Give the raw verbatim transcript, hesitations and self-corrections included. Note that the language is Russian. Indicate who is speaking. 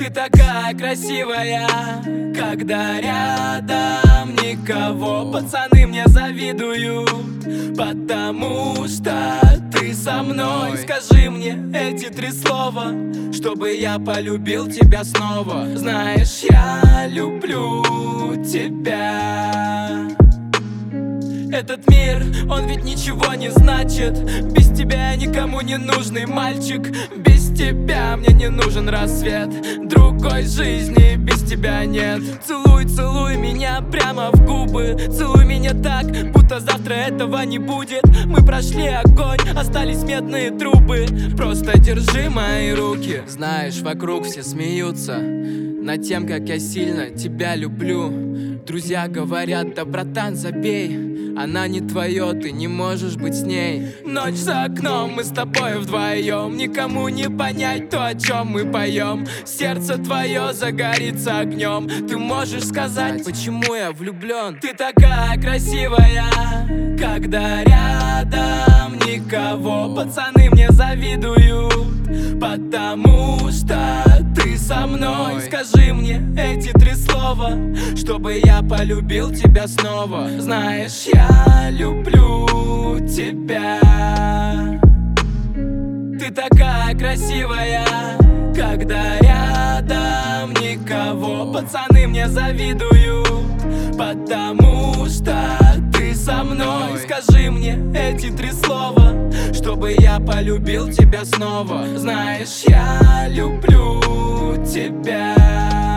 Speaker 1: Ты такая красивая, когда рядом никого. Пацаны мне завидуют, потому что ты со мной. Скажи мне эти три слова, чтобы я полюбил тебя снова. Знаешь, я люблю тебя. Этот мир, он ведь ничего не значит. Без тебя я никому не нужный мальчик. Без тебя мне не нужен рассвет. Другой жизни без тебя нет. Целуй, целуй меня прямо в губы. Целуй меня так, будто завтра этого не будет. Мы прошли огонь, остались медные трубы. Просто держи мои руки. Знаешь, вокруг все смеются над тем, как я сильно тебя люблю. Друзья говорят: да, братан, забей, она не твое, ты не можешь быть с ней. Ночь за окном, мы с тобой вдвоем. Никому не понять то, о чем мы поем. Сердце твое загорится огнем. Ты можешь сказать, почему я влюблен? Ты такая красивая, когда рядом никого. Пацаны мне завидуют, потому что ты со мной. Скажи мне эти три слова, чтобы я полюбил тебя снова. Знаешь, я люблю тебя. Ты такая красивая, когда рядом никого. Пацаны мне завидуют, потому что ты со мной. Скажи мне эти три слова, чтобы я полюбил тебя снова. Знаешь, я люблю тебя.